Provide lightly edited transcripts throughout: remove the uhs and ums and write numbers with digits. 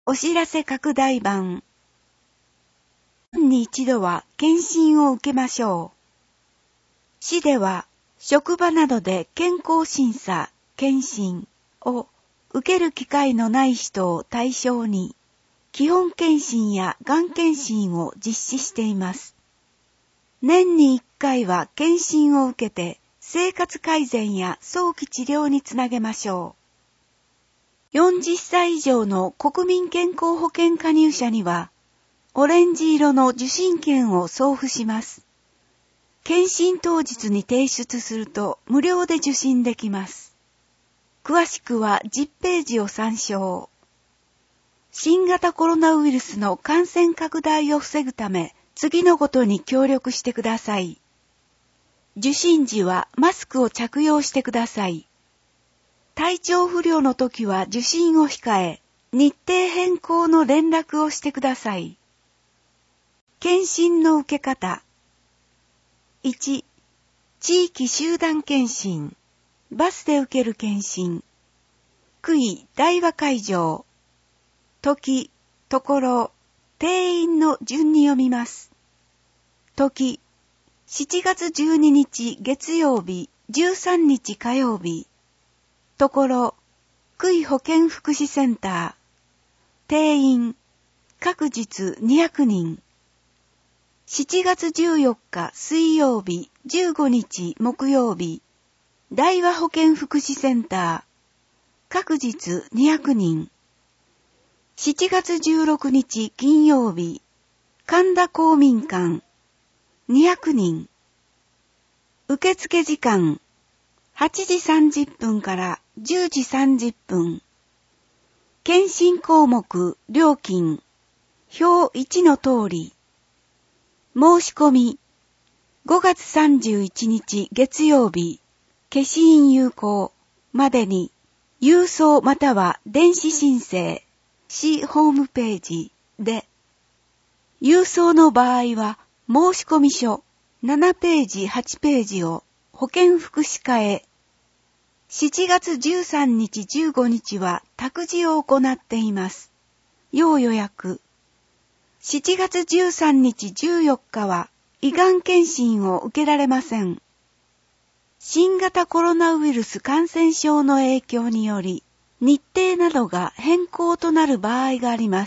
お知らせ拡大版。年に一度は検診を受けましょう。市では職場などで健康審査、検診を受ける機会のない人を対象に、基本検診やがん検診を実施しています。年に1回は検診を受けて生活改善や早期治療につなげましょう。40歳以上の国民健康保険加入者には、オレンジ色の受診券を送付します。検診当日に提出すると無料で受診できます。詳しくは10ページを参照。新型コロナウイルスの感染拡大を防ぐため、次のことに協力してください。受診時はマスクを着用してください。体調不良の時は受診を控え、日程変更の連絡をしてください。検診の受け方。1、地域集団検診。バスで受ける検診。区域対話会場。時、ところ、定員の順に読みます。時、7月12日月曜日、13日火曜日。ところ、区域保健福祉センター。定員、各日200人。7月14日水曜日、15日木曜日。大和保健福祉センター。各日200人。7月16日金曜日。神田公民館。200人。受付時間。8時30分から10時30分。検診項目、料金。表1の通り。申し込み。5月31日月曜日。消印有効までに、郵送または電子申請、市ホームページで、郵送の場合は申込書7ページ8ページを保健福祉課へ、7月13日15日は託児を行っています。要予約。7月13日14日は胃がん検診を受けられません。新型コロナウイルス感染症の影響により、日程などが変更となる場合があります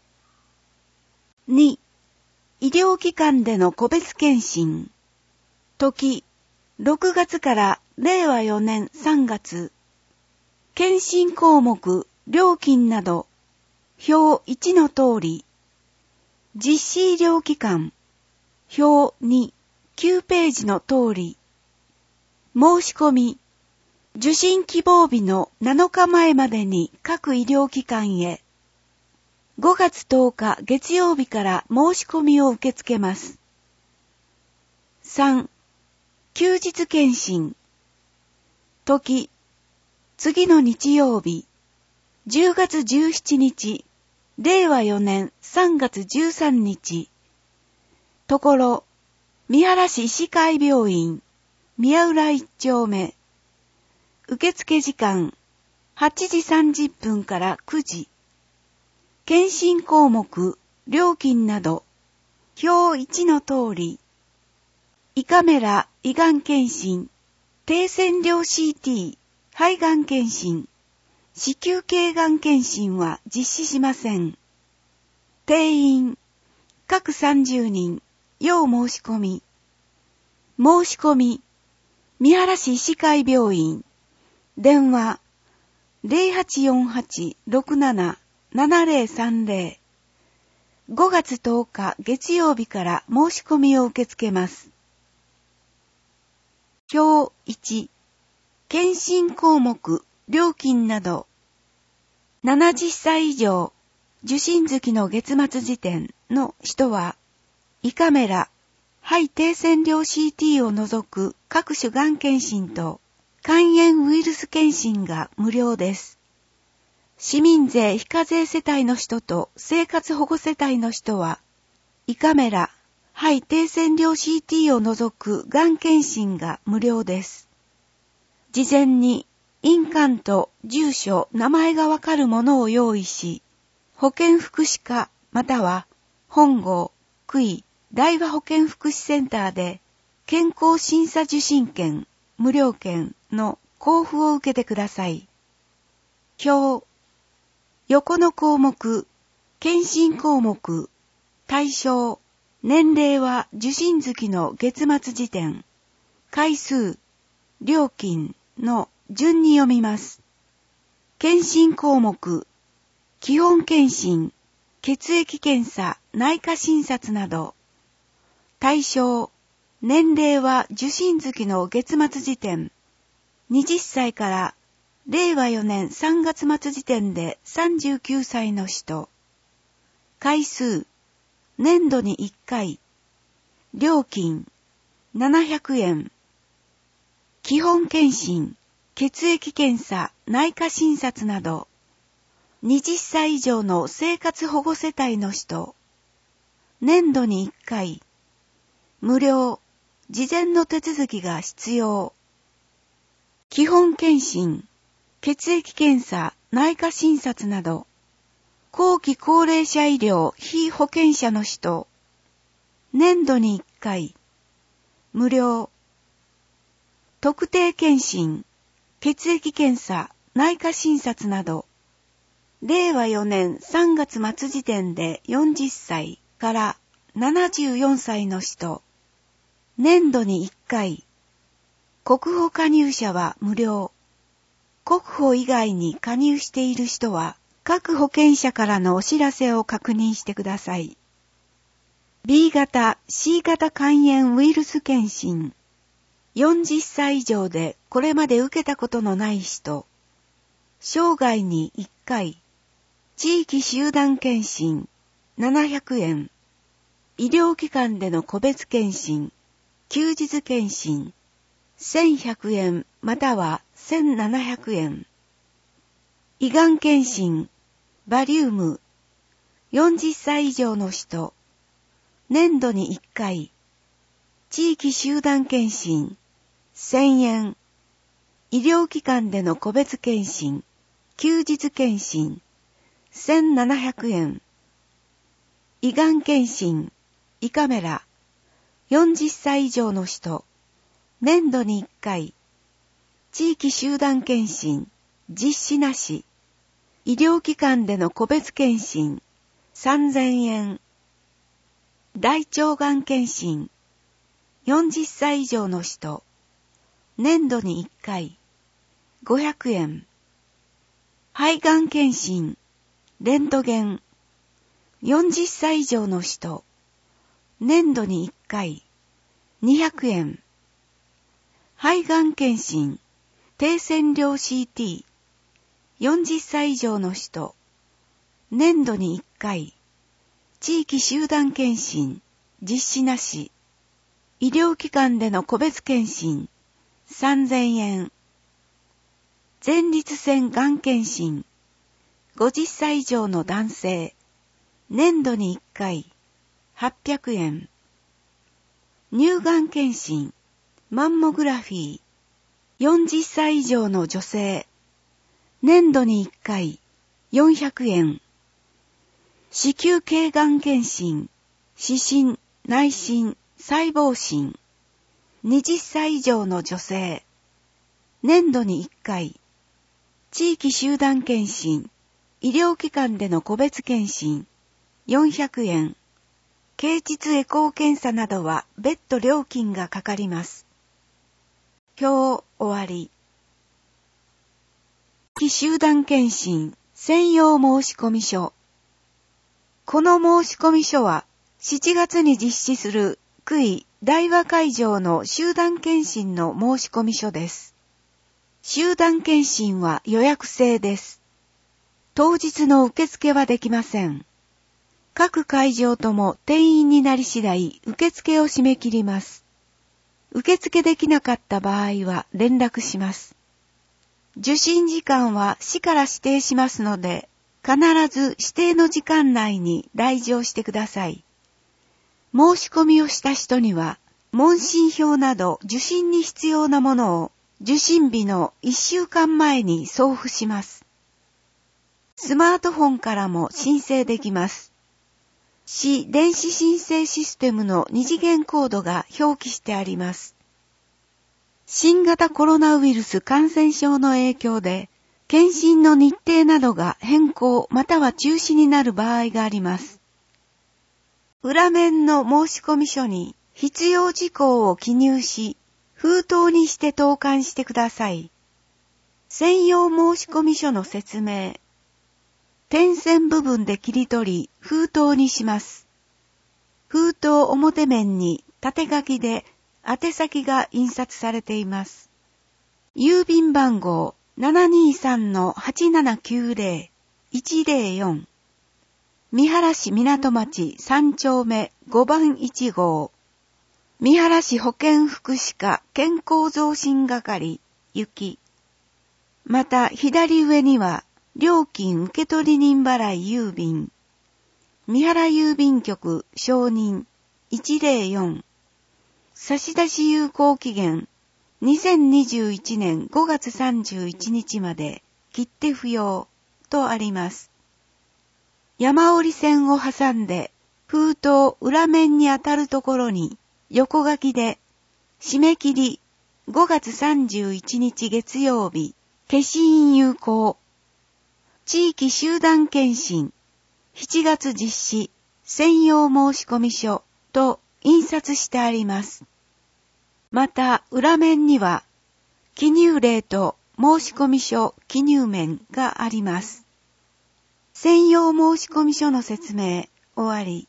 。2、医療機関での個別検診。時、6月から令和4年3月。検診項目、料金など、表1の通り。実施医療機関、表2、9ページの通り。申し込み、受診希望日の7日前までに各医療機関へ、5月10日月曜日から申し込みを受け付けます。3、休日検診。時、次の日曜日、10月17日、令和4年3月13日。ところ、三原市医師会病院、宮浦1丁目。受付時間、8時30分から9時。検診項目、料金など、表1の通り。胃カメラ、胃がん検診、低線量 CT、肺がん検診、子宮頸がん検診は実施しません。定員、各30人、要申し込み。申し込み、三原市医師会病院、電話、0848-67-7030。5月10日月曜日から申し込みを受け付けます。表1、検診項目、料金など、70歳以上、受診月の月末時点の人は、胃カメラ、肺低線量 CT を除く各種がん検診と肝炎ウイルス検診が無料です。市民税非課税世帯の人と生活保護世帯の人は、胃カメラ、肺低線量 CT を除くがん検診が無料です。事前に印鑑と住所、名前がわかるものを用意し、 保健福祉課または本郷、久井、大和保健福祉センターで健康審査受診券、無料券の交付を受けてください。表、横の項目、検診項目、対象、年齢は受診月の月末時点、回数、料金の順に読みます。検診項目、基本検診、血液検査、内科診察など。対象、年齢は受診月の月末時点、20歳から令和4年3月末時点で39歳の人。回数、年度に1回。料金、700円。基本検診、血液検査、内科診察など。20歳以上の生活保護世帯の人。年度に1回。無料、事前の手続きが必要。基本検診、血液検査、内科診察など。後期高齢者医療非保険者の人。年度に1回。無料。特定検診、血液検査、内科診察など。令和4年3月末時点で40歳から74歳の人。年度に1回。国保加入者は無料。国保以外に加入している人は各保険者からのお知らせを確認してください。B 型、C 型肝炎ウイルス検診。40歳以上でこれまで受けたことのない人。生涯に1回。地域集団検診、700円。医療機関での個別検診、休日検診、1100円または1700円。胃がん検診、バリウム。40歳以上の人。年度に1回。地域集団検診、1000円。医療機関での個別検診、休日検診、1700円。胃がん検診、胃カメラ。40歳以上の人。年度に1回。地域集団検診、実施なし。医療機関での個別検診、3000円。大腸がん検診。40歳以上の人。年度に1回。500円。肺がん検診。レントゲン。40歳以上の人。年度に1回。200円。肺がん検診。低線量 CT。40歳以上の人。年度に1回。地域集団検診。実施なし。医療機関での個別検診。3000円。前立腺がん検診。50歳以上の男性。年度に1回。800円。乳がん検診。マンモグラフィー。40歳以上の女性。年度に1回。400円。子宮頸がん検診。視診、内診、細胞診。20歳以上の女性。年度に1回。地域集団検診。医療機関での個別検診。400円。経腟エコー検査などは別途料金がかかります。表終わり。地域集団検診専用申込書。この申込書は7月に実施する久井大和会場の集団検診の申込書です。集団検診は予約制です。当日の受付はできません。各会場とも定員になり次第受付を締め切ります。受付できなかった場合は連絡します。受診時間は市から指定しますので、必ず指定の時間内に来場してください。申し込みをした人には、問診票など受診に必要なものを受診日の1週間前に送付します。 スマートフォンからも申請できます。市電子申請システムの二次元コードが表記してあります。新型コロナウイルス感染症の影響で、検診の日程などが変更または中止になる場合があります。裏面の申込書に必要事項を記入し、封筒にして投函してください。専用申込書の説明。点線部分で切り取り、封筒にします。封筒表面に縦書きで宛先が印刷されています。郵便番号 723-8790-104 三原市港町3丁目5番1号三原市保健福祉課健康増進係行き。また左上には料金受取人払い郵便三原郵便局承認104差出有効期限2021年5月31日まで切手不要とあります。山折り線を挟んで封筒裏面に当たるところに横書きで締め切り5月31日月曜日消印有効地域集団検診7月実施専用申込書と印刷してあります。また裏面には記入例と申込書記入面があります。専用申込書の説明終わり。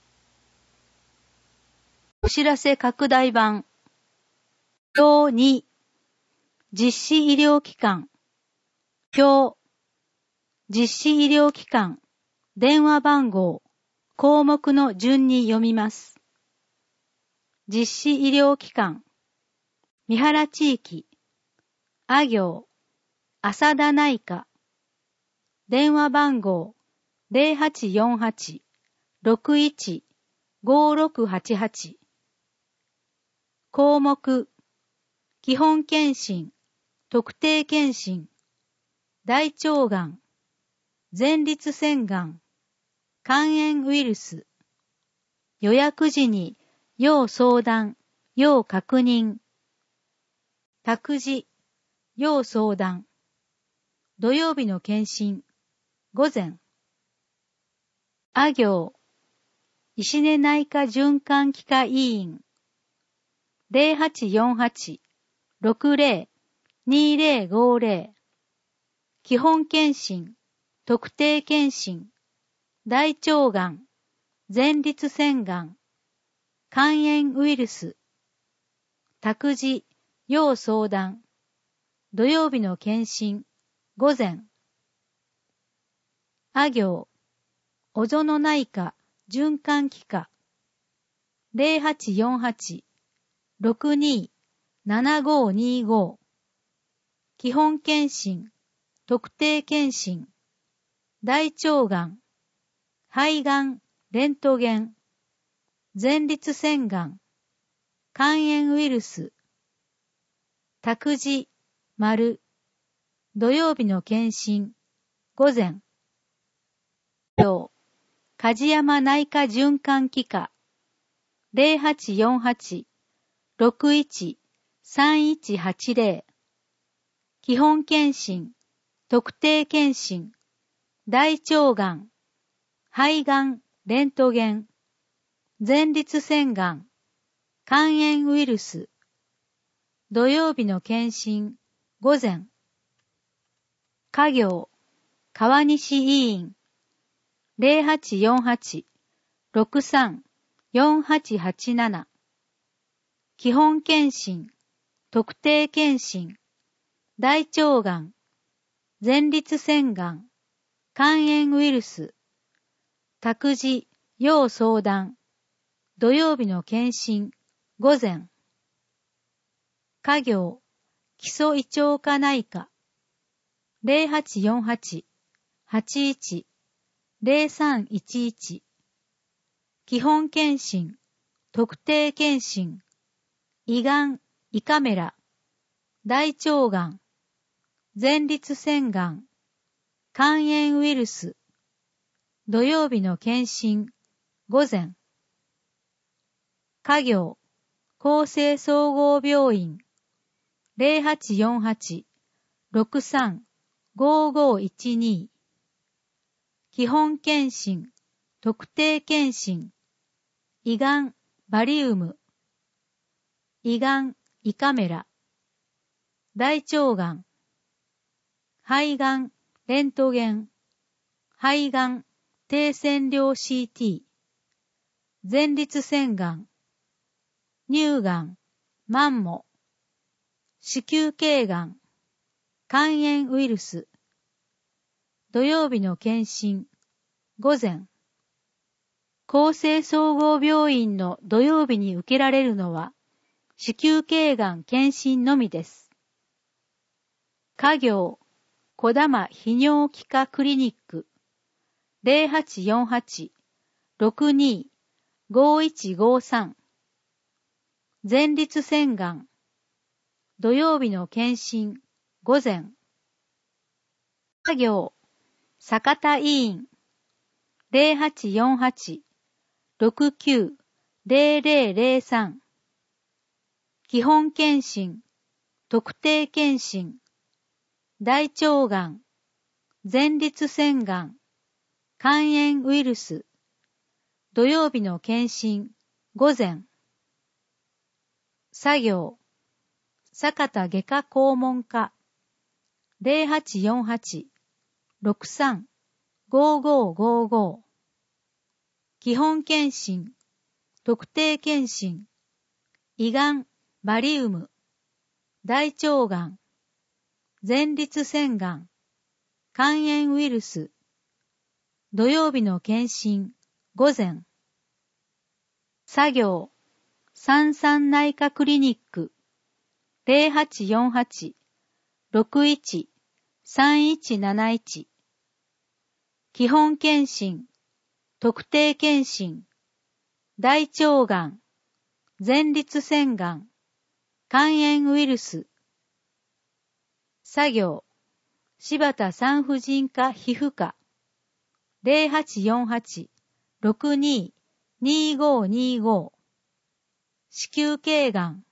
お知らせ拡大版表2実施医療機関表実施医療機関電話番号項目の順に読みます。実施医療機関三原地域あ行浅田内科電話番号 0848-615688 項目基本検診特定検診大腸がん前立腺がん肝炎ウイルス予約時に要相談要確認託児要相談土曜日の検診午前あ行石根内科循環器科医院 0848-60-2050 基本検診特定検診大腸がん前立腺がん肝炎ウイルス託児要相談土曜日の検診午前あ行小園内科循環器科 0848-62-7525 基本検診特定検診大腸がん肺がんレントゲン前立腺がん肝炎ウイルス託児丸土曜日の検診午前梶山内科循環器科 0848-61-3180 基本検診特定検診大腸がん肺がんレントゲン前立腺がん肝炎ウイルス土曜日の検診午前家行川西医院 0848-63-4887 基本検診特定検診大腸がん前立腺がん肝炎ウイルス託児要相談土曜日の検診午前家行基礎胃腸科内科 0848-81-0311 基本検診特定検診胃がん胃カメラ大腸がん前立腺がん肝炎ウイルス、土曜日の検診、午前。家業、厚生総合病院、0848-63-5512。基本検診、特定検診、胃がん、バリウム、胃がん、胃カメラ、大腸がん、肺がん、レントゲン、肺がん、低線量 CT、前立腺がん、乳がん、マンモ、子宮頸がん、肝炎ウイルス、土曜日の検診、午前。厚生総合病院の土曜日に受けられるのは、子宮頸がん検診のみです。家業、児玉泌尿器科クリニック、0848-62-5153。前立腺がん、土曜日の検診、午前。家業、坂田医院、0848-69-0003。基本検診、特定検診、大腸がん、前立腺がん、肝炎ウイルス、土曜日の検診、午前。作業、坂田外科肛門科、0848-63-5555。基本検診、特定検診、胃がん、バリウム、大腸がん、前立腺がん、肝炎ウイルス、土曜日の検診、午前。作業、三三内科クリニック、0848-61-3171。基本検診、特定検診、大腸がん、前立腺がん、肝炎ウイルス。作業、柴田産婦人科皮膚科、0848-62-2525。子宮頸がん。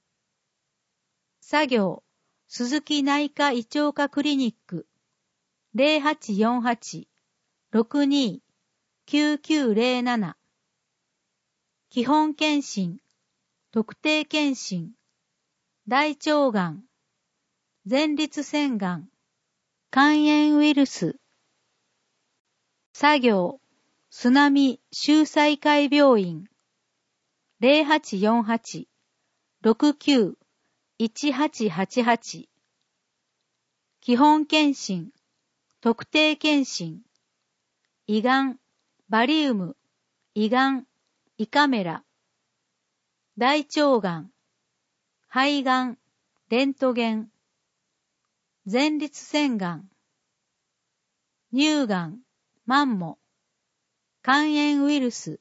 作業、鈴木内科胃腸科クリニック、0848-62-9907。基本検診、特定検診、大腸がん、前立腺がん、肝炎ウイルス。作業、須波秀才会病院、0848-69-1888。基本検診、特定検診、胃がん、バリウム、胃がん、胃カメラ、大腸がん、肺がん、レントゲン、前立腺がん、乳がん、マンモ、肝炎ウイルス。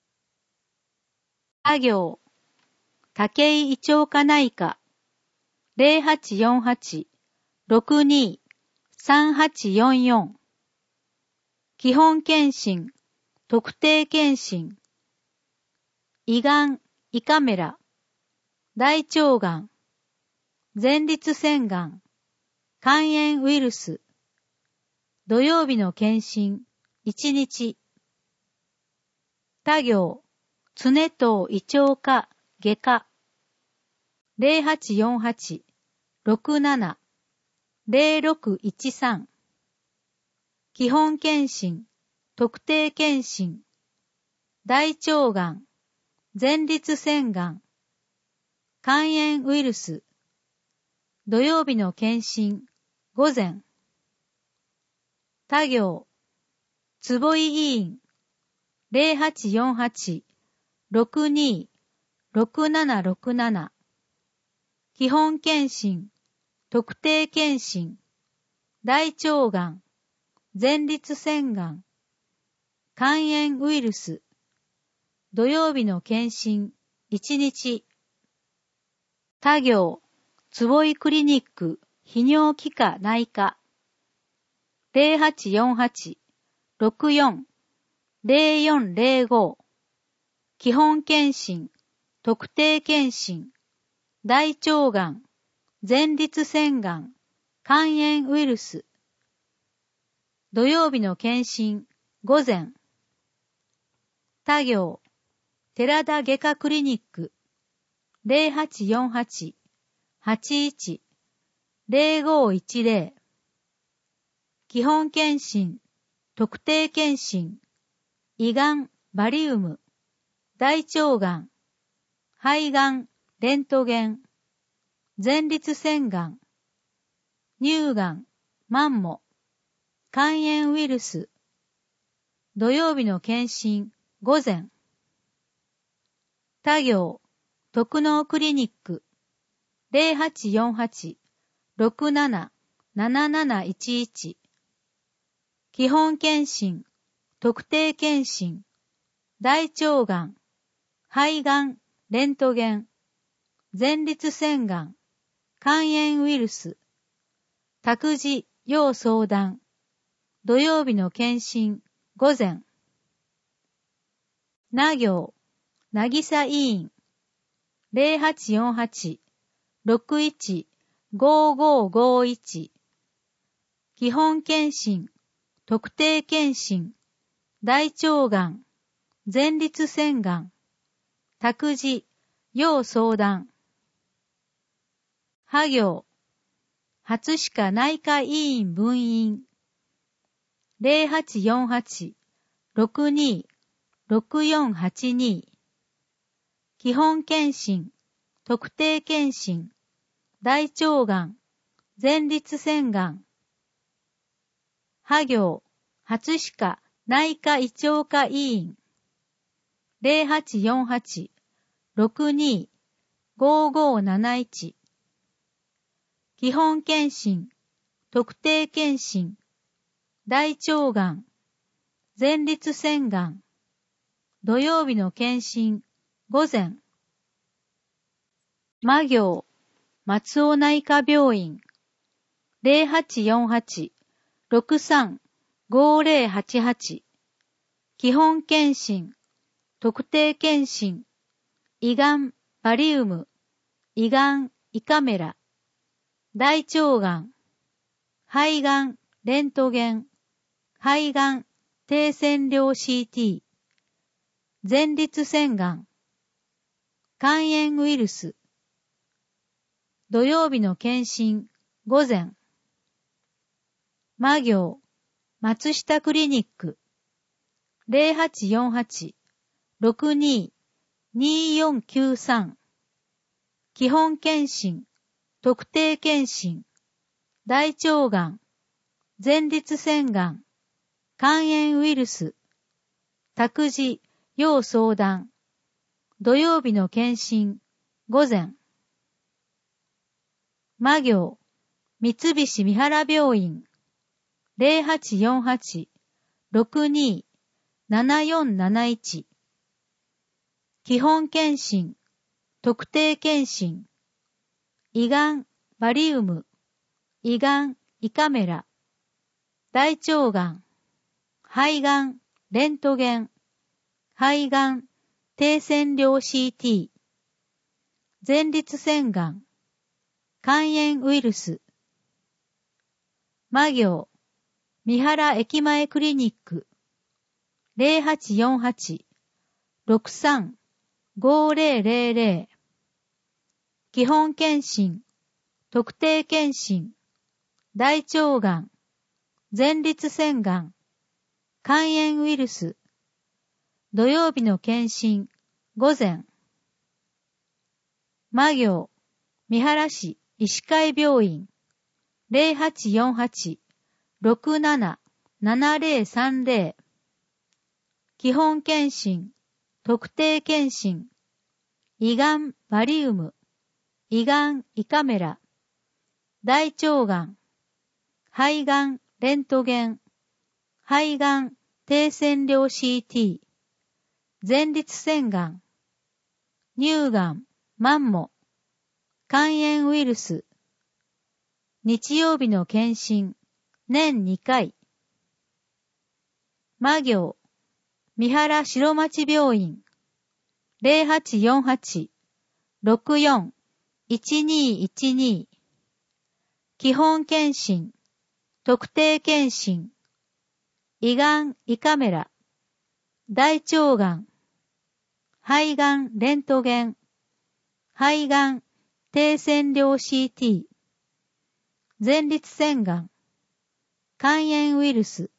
作業、武井胃腸科内科、0848-62-3844。基本検診、特定検診、胃がん、胃カメラ、大腸がん、前立腺がん、肝炎ウイルス。土曜日の検診、1日。他行、常藤胃腸科外科、0848-67-0613。基本検診、特定検診、大腸がん、前立腺がん、肝炎ウイルス。土曜日の検診、午前。他行、坪井医院、0848-62-6767。基本検診、特定検診、大腸がん、前立腺がん、肝炎ウイルス。土曜日の検診、1日。他行、坪井クリニック泌尿器科内科、 0848-64-0405基本検診、特定検診、大腸がん、前立腺がん、肝炎ウイルス。土曜日の検診、午前。他行、寺田外科クリニック、0848-81-0510。基本検診、特定検診、胃がん、バリウム、大腸がん、肺がん、レントゲン、前立腺がん、乳がん、マンモ、肝炎ウイルス。土曜日の検診、午前。他行、特納クリニック、0848-67-7711。基本検診、特定検診、大腸がん、肺がん、レントゲン、前立腺がん、肝炎ウイルス。託児、要相談。土曜日の検診、午前。な行、なぎさ医院。0848-61-5551。基本検診、特定検診、大腸がん、前立腺がん、託児、要相談。は行、初歯科内科医院分院。0848-62-6482。基本検診、特定検診、大腸がん、前立腺がん。は行、初歯科内科胃腸科医院。0848-62-5571。基本検診、特定検診、大腸がん、前立腺がん。土曜日の検診、午前。ま行、松尾内科病院。0848-63-5088。基本検診、特定検診、胃がん、バリウム、胃がん、胃カメラ、大腸がん、肺がん、レントゲン、肺がん、低線量 CT、前立腺がん、肝炎ウイルス。土曜日の検診、午前。ま行、松下クリニック。0848-62-2493。基本検診、特定検診、大腸がん、前立腺がん、肝炎ウイルス。託児、要相談。土曜日の検診、午前。ま行、三菱三原病院。0848-62-7471。基本検診、特定検診、胃がん、バリウム、胃がん、胃カメラ、大腸がん、肺がん、レントゲン、肺がん、低線量 CT、前立腺がん、肝炎ウイルス。ま行、三原駅前クリニック。0848-63-5000。基本検診、特定検診、大腸がん、前立腺がん、肝炎ウイルス。土曜日の検診、午前。ま行、三原市医師会病院。0848-67-7030。基本検診、特定検診、胃がん、バリウム、胃がん、胃カメラ、大腸がん、肺がん、レントゲン、肺がん、低線量 CT、前立腺がん、乳がん、マンモ、肝炎ウイルス。日曜日の検診、年2回。 魔行、三原白町病院、0848-64-1212、基本検診、特定検診、胃がん胃カメラ、大腸がん、肺がんレントゲン、肺がん低線量 CT、前立腺がん、肝炎ウイルス、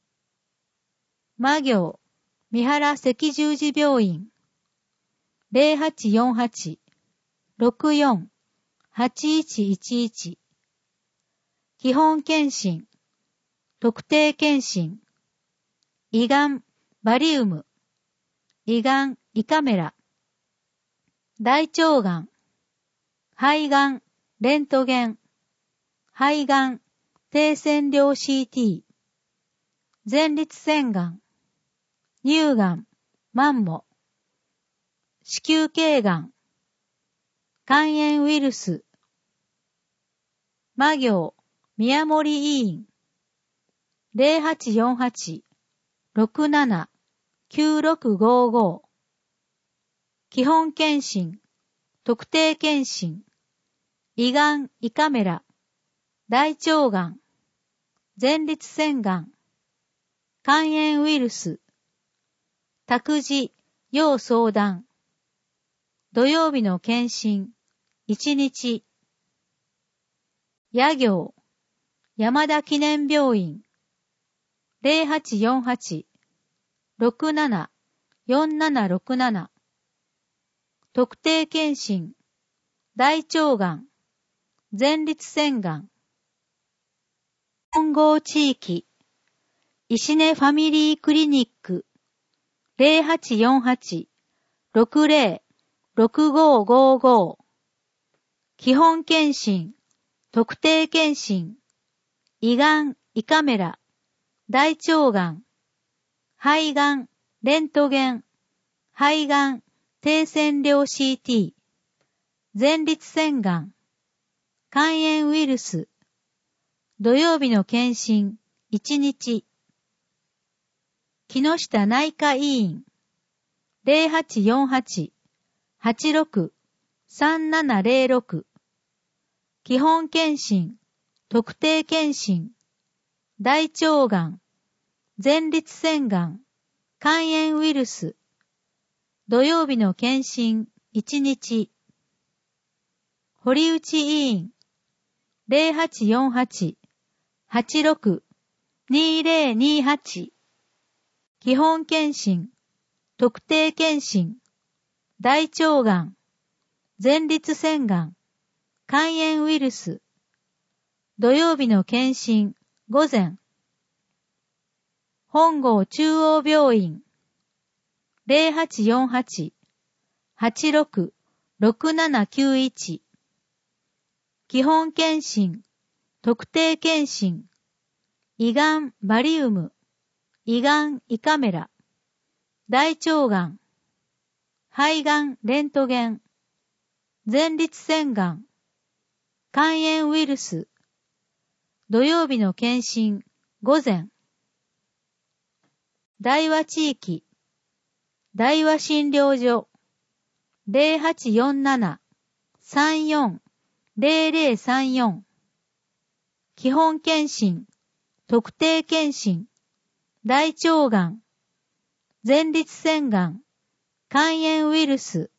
魔行、三原赤十字病院、0848-64-8111、基本検診、特定検診、胃がんバリウム、胃がん胃カメラ、大腸がん、肺がんレントゲン、肺がん低線量 CT、前立腺がん、乳がん、マンモ、子宮頸がん、肝炎ウイルス、魔行、宮森医院、0848-67-9655、基本検診、特定検診、胃がん胃カメラ、大腸がん、前立腺がん、肝炎ウイルス、託児、要相談、土曜日の検診、1日、野行、山田記念病院、0848-67-4767、特定検診、大腸がん、前立腺がん、本郷地域、石根ファミリークリニック、0848-60-6555、基本検診、特定検診、胃がん胃カメラ、大腸がん、肺がんレントゲン、肺がん低線量 CT、前立腺がん、肝炎ウイルス、土曜日の検診、1日、木下内科医院、0848-86-3706、基本検診、特定検診、大腸がん、前立腺がん、肝炎ウイルス、土曜日の検診、1日、堀内医院、0848-86-2028、基本検診、特定検診、大腸がん、前立腺がん、肝炎ウイルス、土曜日の検診、午前、本郷中央病院、0848-86-6791、基本検診、特定検診、胃がんバリウム、胃がん胃カメラ、大腸がん、肺がんレントゲン、前立腺がん、肝炎ウイルス、土曜日の検診、午前、大和地域、大和診療所、0847-34-0034、基本検診、特定検診、大腸がん、前立腺がん、肝炎ウイルス、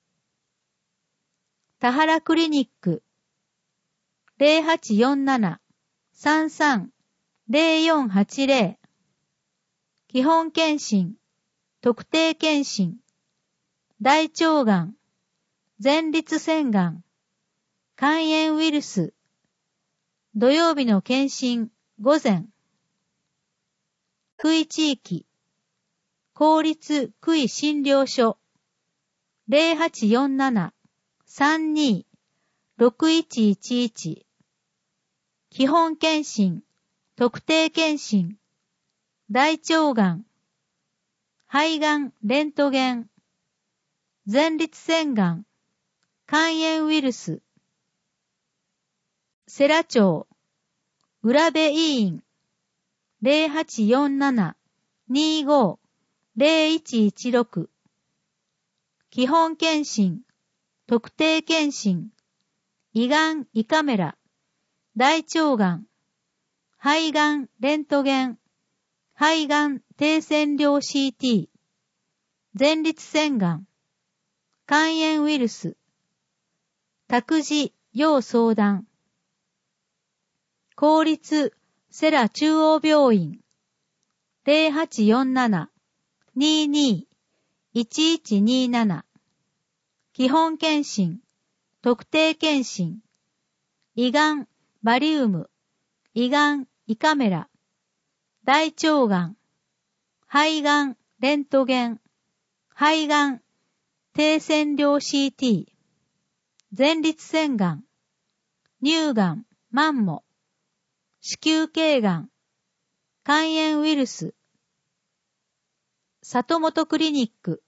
田原クリニック、0847-33-0480、基本検診、特定検診、大腸がん、前立腺がん、肝炎ウイルス、土曜日の検診、午前、区域地域、公立区域診療所、0847-32-6111、基本検診、特定検診、大腸がん、肺がんレントゲン、前立腺がん、肝炎ウイルス、世羅町、浦部医院、0847-33-33-33 25-0116基本検診、特定検診、胃がん胃カメラ、大腸がん、肺がんレントゲン、肺がん低線量 CT、前立腺がん、肝炎ウイルス、託児要相談、公立世羅中央病院 0847-22-1127 基本検診、特定検診、胃がんバリウム、胃がん胃カメラ、大腸がん、肺がんレントゲン、肺がん低線量 CT、前立腺がん、乳がん、マンモ、子宮頸がん、肝炎ウイルス、里本クリニック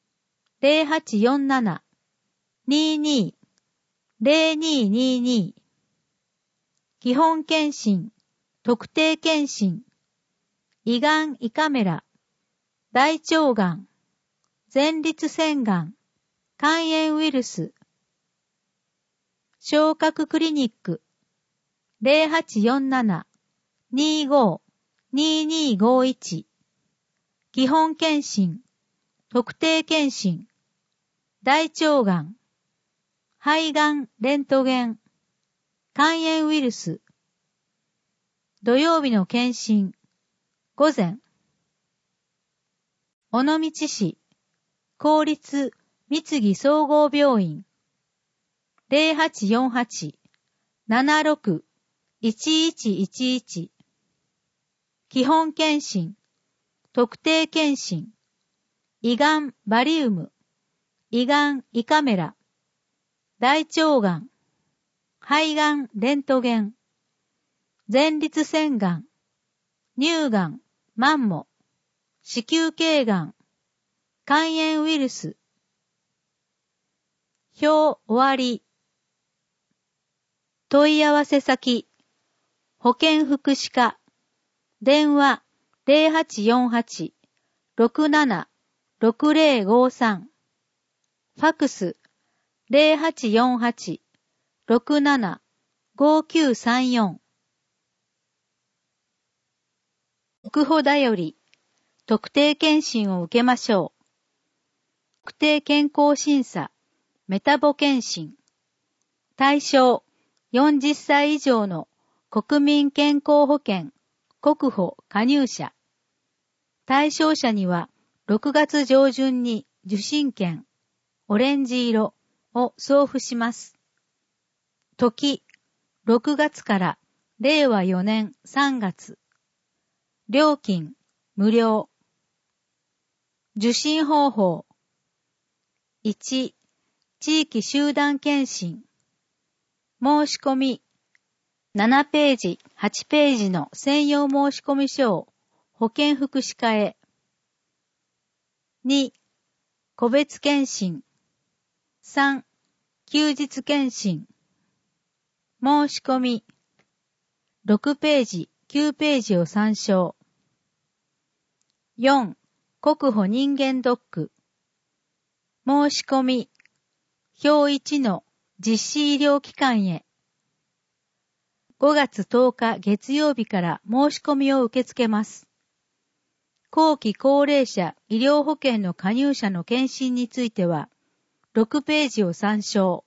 0847-22-0222 基本検診、特定検診、胃がん胃カメラ、大腸がん、前立腺がん、肝炎ウイルス、昇格クリニック 0847-25-2251 基本検診、特定検診、大腸がん、肺がんレントゲン、肝炎ウイルス、土曜日の検診、午前、尾道市、公立三木総合病院、0848-76-1111基本検診、特定検診、胃がんバリウム、胃がん胃カメラ、大腸がん、肺がんレントゲン、前立腺がん、乳がん、マンモ、子宮頸がん、肝炎ウイルス、表終わり。問い合わせ先、保健福祉課、電話0848-67-6053、ファクス0848-67-5934。特保だより、特定検診を受けましょう。特定健康審査、メタボ検診。対象、40歳以上の国民健康保険、国保加入者。対象者には、6月上旬に受診券、オレンジ色を送付します。時、6月から令和4年3月。料金、無料。受診方法。1、地域集団検診。申し込み。7ページ、8ページの専用申し込み書を保健福祉課へ。2、個別検診。3、休日検診。申し込み。6ページ、9ページを参照。4、国保人間ドック。申し込み。表1の実施医療機関へ。5月10日月曜日から申し込みを受け付けます。後期高齢者医療保険の加入者の検診については、6ページを参照。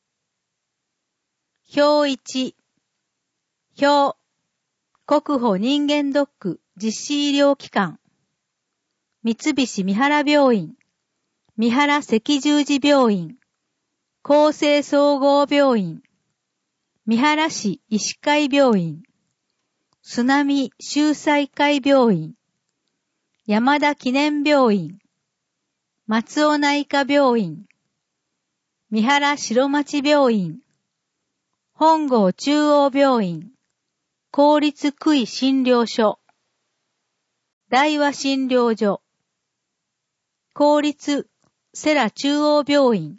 表1。表。国保人間ドック実施医療機関。三菱三原病院。三原赤十字病院。厚生総合病院。三原市医師会病院。津波秀才会病院。山田記念病院。松尾内科病院。三原白町病院。本郷中央病院。公立区医診療所。大和診療所。公立世羅中央病院。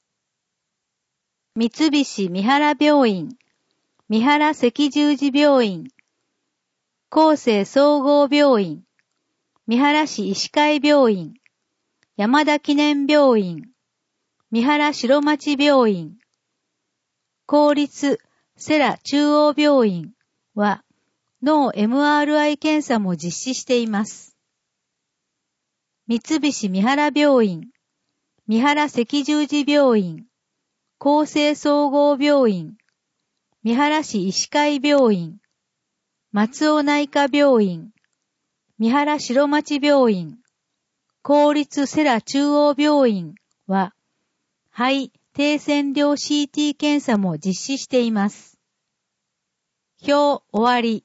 三菱三原病院。三原赤十字病院。厚生総合病院。 三原市医師会病院、山田記念病院、三原白町病院、公立世羅中央病院は脳 MRI 検査も実施しています。三菱三原病院、三原赤十字病院、厚生総合病院、三原市医師会病院、松尾内科病院、三原白町病院、公立世羅中央病院は肺低線量 CT 検査も実施しています。表終わり。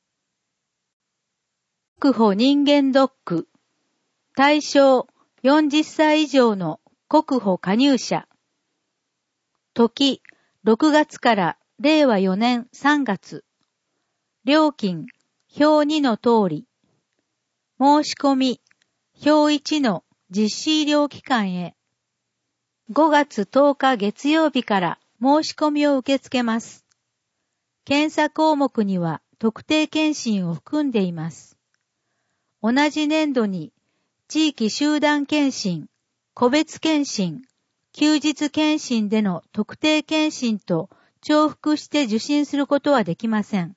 国保人間ドック対象40歳以上の国保加入者。時6月から令和4年3月。料金表2の通り。申し込み表1の実施医療機関へ。5月10日月曜日から申し込みを受け付けます。検査項目には特定健診を含んでいます。同じ年度に地域集団健診、個別健診、休日健診での特定健診と重複して受診することはできません。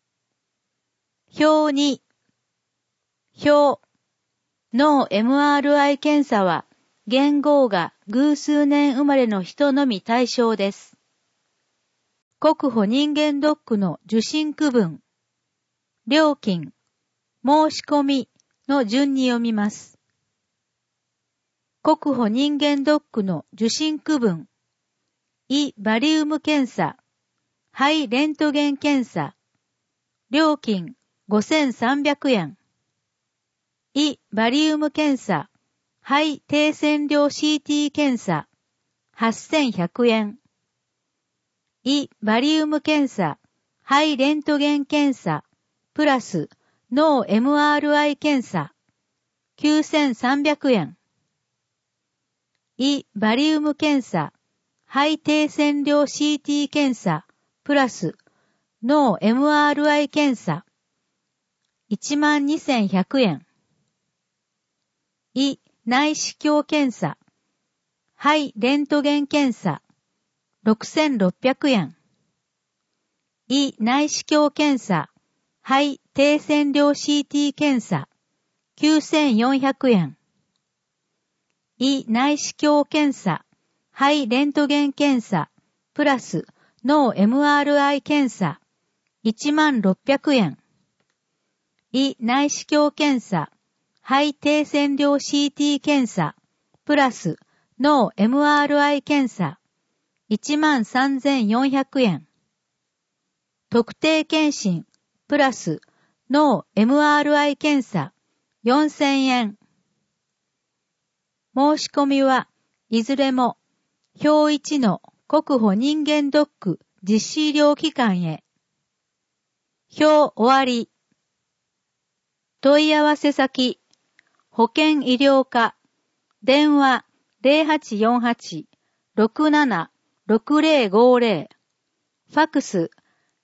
表2、表、脳 MRI 検査は元号が偶数年生まれの人のみ対象です。国保人間ドックの受診区分、料金、申し込みの順に読みます。国保人間ドックの受診区分、胃バリウム検査、肺レントゲン検査、料金5300円。胃バリウム検査、肺低線量 CT 検査、8100円。胃バリウム検査、肺レントゲン検査、プラス脳 MRI 検査、9300円。胃バリウム検査、肺低線量 CT 検査、プラス脳 MRI 検査、12100円。胃内視鏡検査、肺レントゲン検査、6600円。胃内視鏡検査、肺低線量 CT 検査、9400円。胃内視鏡検査、肺レントゲン検査、プラス脳 MRI 検査、10600円。胃内視鏡検査、肺低線量 CT 検査、プラス脳 MRI 検査、13400円。特定健診、プラス脳 MRI 検査、4000円。申し込みはいずれも表1の国保人間ドック実施医療機関へ。表終わり。問い合わせ先、保健医療課、電話0848-67-6050、ファクス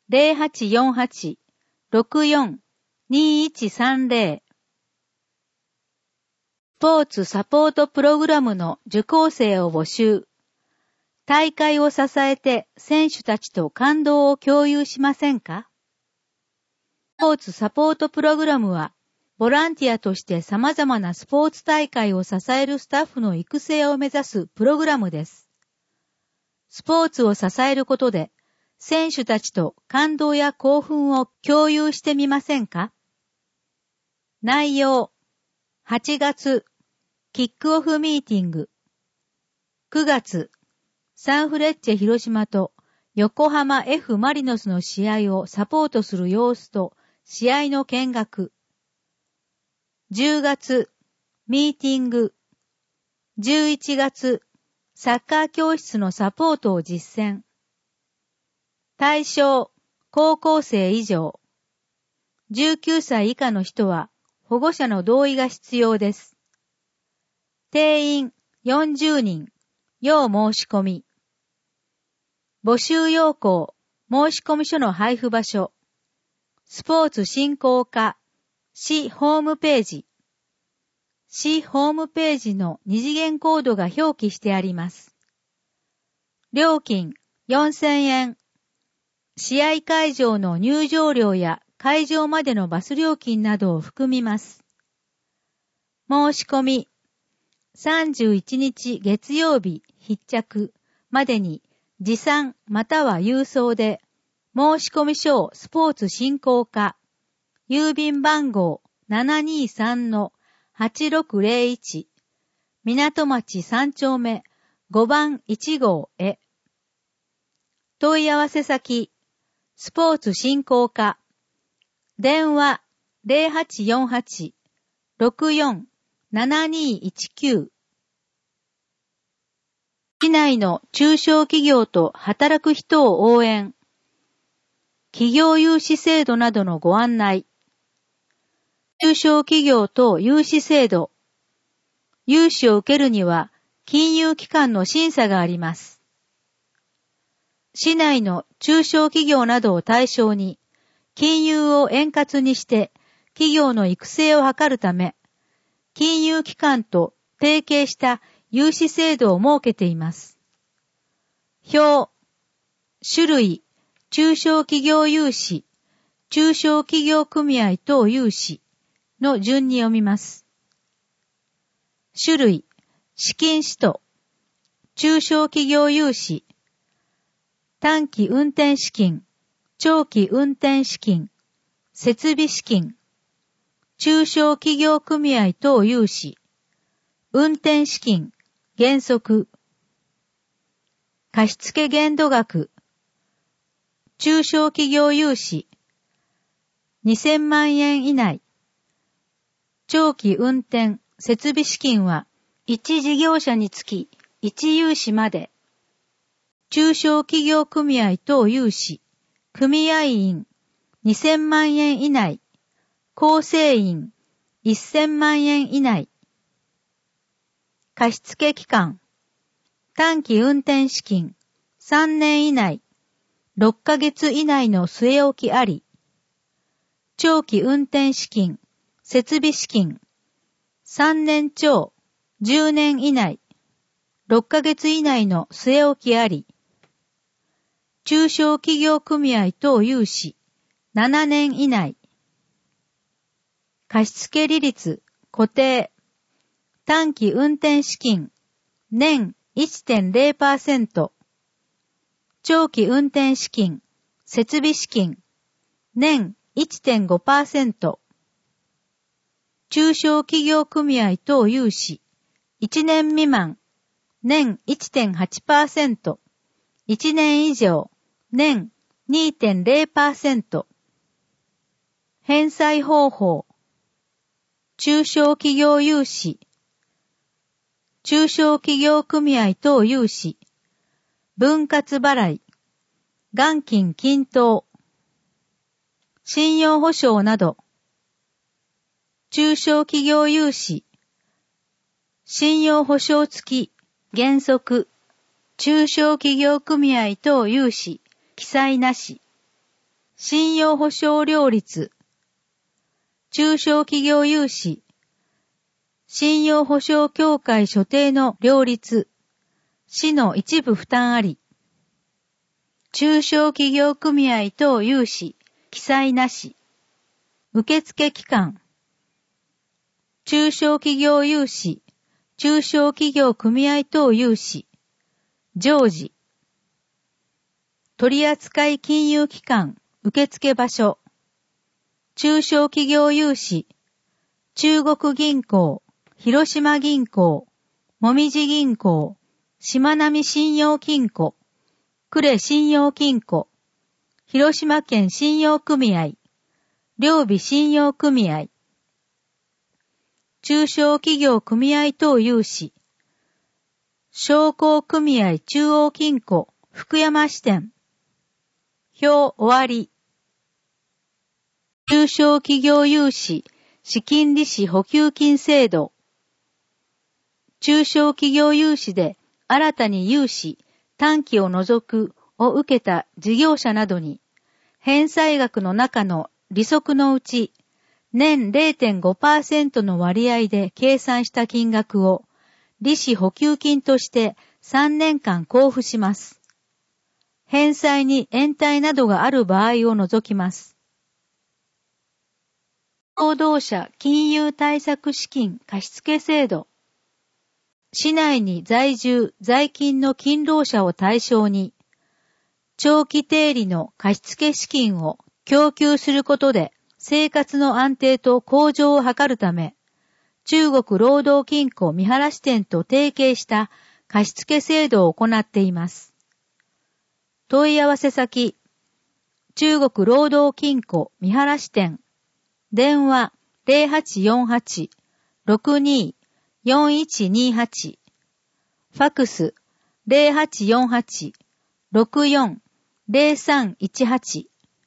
0848-64-2130。スポーツサポートプログラムの受講生を募集。大会を支えて選手たちと感動を共有しませんか？スポーツサポートプログラムは、ボランティアとして様々なスポーツ大会を支えるスタッフの育成を目指すプログラムです。スポーツを支えることで、選手たちと感動や興奮を共有してみませんか？内容、8月、キックオフミーティング。9月、サンフレッチェ広島と横浜 F マリノスの試合をサポートする様子と試合の見学。10月、ミーティング。11月、サッカー教室のサポートを実践。対象、高校生以上。19歳以下の人は保護者の同意が必要です。定員40人、要申し込み。募集要項、申込書の配布場所。スポーツ振興課、市ホームページ。 市ホームページの二次元コードが表記してあります。料金4000円。試合会場の入場料や会場までのバス料金などを含みます。申し込み31日月曜日必着までに持参または郵送で申込書スポーツ振興課郵便番号 723-8601 港町3丁目5番1号へ。問い合わせ先スポーツ振興課電話 0848-64-7219 市内の中小企業と働く人を応援企業融資制度などのご案内中小企業と融資制度融資を受けるには金融機関の審査があります。市内の中小企業などを対象に金融を円滑にして企業の育成を図るため金融機関と提携した融資制度を設けています。表、種類、中小企業融資、中小企業組合等融資の順に読みます。種類、資金使途、中小企業融資、短期運転資金、長期運転資金、設備資金、中小企業組合等融資、運転資金、原則、貸付限度額、中小企業融資、2000万円以内、長期運転、設備資金は1事業者につき1融資まで、中小企業組合等融資、組合員2000万円以内、構成員1000万円以内、貸付期間、短期運転資金3年以内、6ヶ月以内の据え置きあり、長期運転資金、設備資金、3年超、10年以内、6ヶ月以内の据え置きあり、中小企業組合等融資、7年以内、貸付利率、固定、短期運転資金、年 1.0%、長期運転資金、設備資金、年 1.5%、中小企業組合等融資、1年未満、年 1.8%、1年以上、年 2.0%、返済方法、中小企業融資、中小企業組合等融資、分割払い、元金均等、信用保証など、中小企業融資、信用保証付き、原則、中小企業組合等融資、記載なし、信用保証料率、中小企業融資、信用保証協会所定の料率、市の一部負担あり、中小企業組合等融資、記載なし、受付期間、中小企業融資、中小企業組合等融資、常時、取扱金融機関、受付場所、中小企業融資、中国銀行、広島銀行、もみじ銀行、しまなみ信用金庫、呉信用金庫、広島県信用組合、両備信用組合、中小企業組合等融資、商工組合中央金庫、福山支店、表終わり、中小企業融資、資金利子補給金制度、中小企業融資で新たに融資、短期を除くを受けた事業者などに、返済額の中の利息のうち、 年 0.5% の割合で計算した金額を利子補給金として3年間交付します。返済に延滞などがある場合を除きます。労働者金融対策資金貸付制度。市内に在住・在勤の勤労者を対象に、長期定理の貸付資金を供給することで生活の安定と向上を図るため、中国労働金庫三原支店と提携した貸付制度を行っています。問い合わせ先、中国労働金庫三原支店、電話 0848-62-4128、ファクス 0848-64-0318、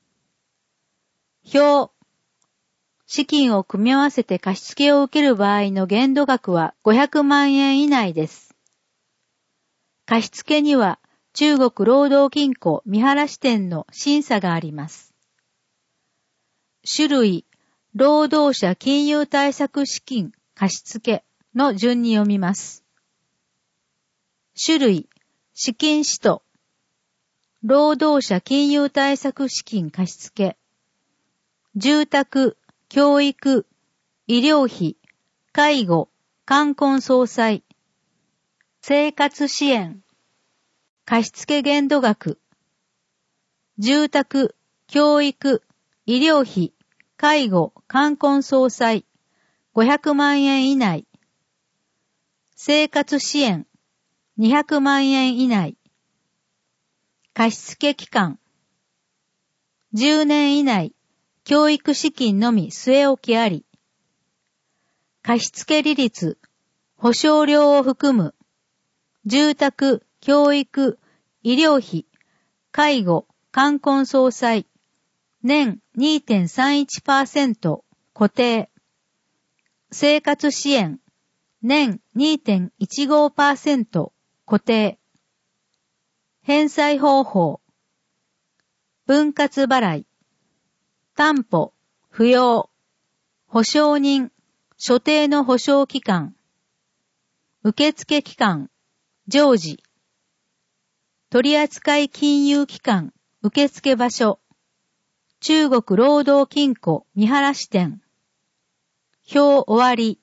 表、資金を組み合わせて貸付を受ける場合の限度額は500万円以内です。貸付には中国労働金庫三原支店の審査があります。種類、労働者金融対策資金貸付の順に読みます。種類、資金使途、労働者金融対策資金貸付、住宅、教育、医療費、介護、冠婚葬祭、生活支援、貸付限度額、住宅、教育、医療費、介護、冠婚葬祭、500万円以内、生活支援、200万円以内、貸付期間、10年以内、教育資金のみ据え置きあり、貸付利率、保証料を含む、住宅、教育、医療費、介護、冠婚葬祭、年 2.31% 固定、生活支援、年 2.15% 固定、返済方法、分割払い、担保、扶養、保証人、所定の保証期間、受付期間、常時、取扱金融機関、受付場所、中国労働金庫三原支店、表終わり、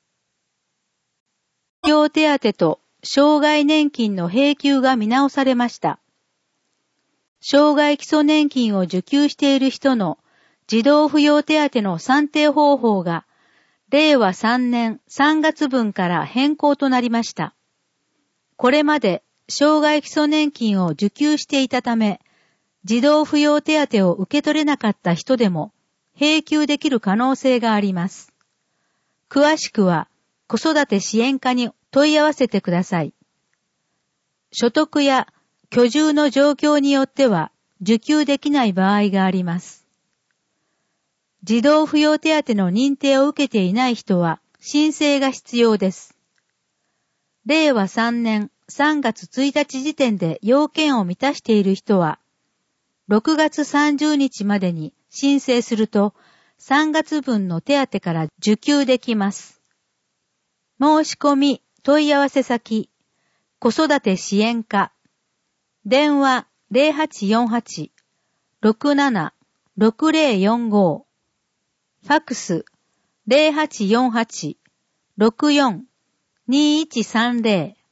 医療手当と障害年金の並給が見直されました。障害基礎年金を受給している人の児童扶養手当の算定方法が令和3年3月分から変更となりました。これまで障害基礎年金を受給していたため、児童扶養手当を受け取れなかった人でも並給できる可能性があります。詳しくは子育て支援課に問い合わせてください。所得や居住の状況によっては受給できない場合があります。児童扶養手当の認定を受けていない人は申請が必要です。令和3年3月1日時点で要件を満たしている人は、6月30日までに申請すると3月分の手当から受給できます。申し込み問い合わせ先、子育て支援課、電話 0848-67-6045、ファクス 0848-64-2130